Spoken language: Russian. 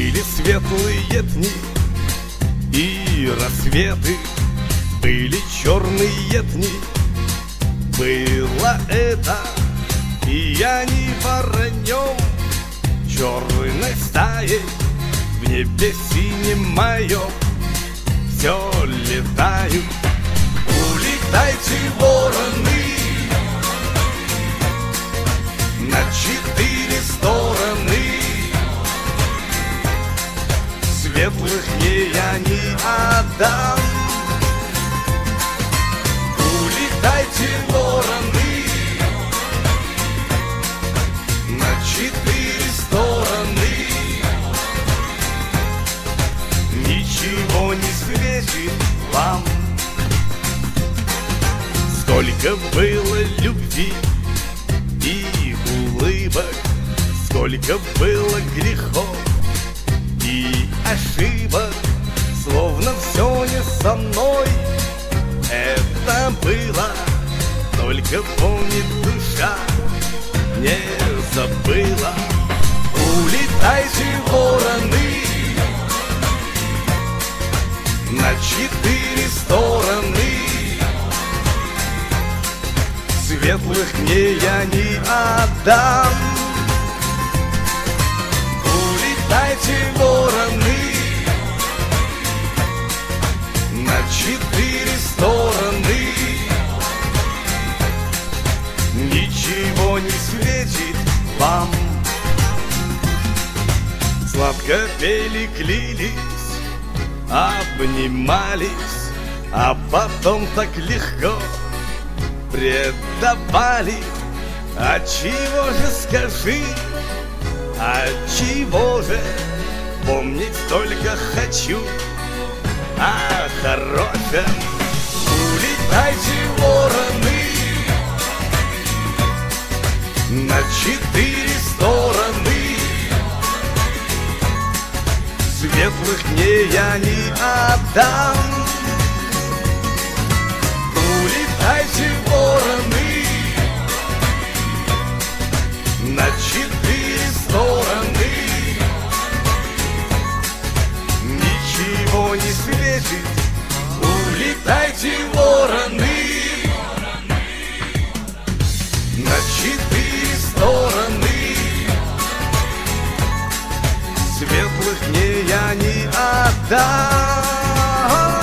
Были светлые дни и рассветы, были черные дни. Было это, и я не воронем черной стаей в небе синем моем все летаю. Улетайте, вороны, на 4 стороны. Светлых мне я не отдам. Улетайте, вороны, на 4 стороны. Ничего не светит вам. Сколько было любви и улыбок, сколько было грехов и ошибок. Словно все не со мной это было, только помнит душа, не забыла. Улетайте, вороны, на 4 стороны. Светлых мне я не отдам. Улетайте, вороны, на 4 стороны. Ничего не светит вам. Сладко пели, клялись, обнимались, а потом так легко предавали. Отчего же, скажи, отчего же? Помнить только хочу о хорошем. Улетайте, вороны, на 4 стороны. Светлых мне я не отдам. Улетайте, вороны, на 4 стороны. Ничего не светит. Улетайте, вороны, на 4 стороны. Светлых мне я не отдам.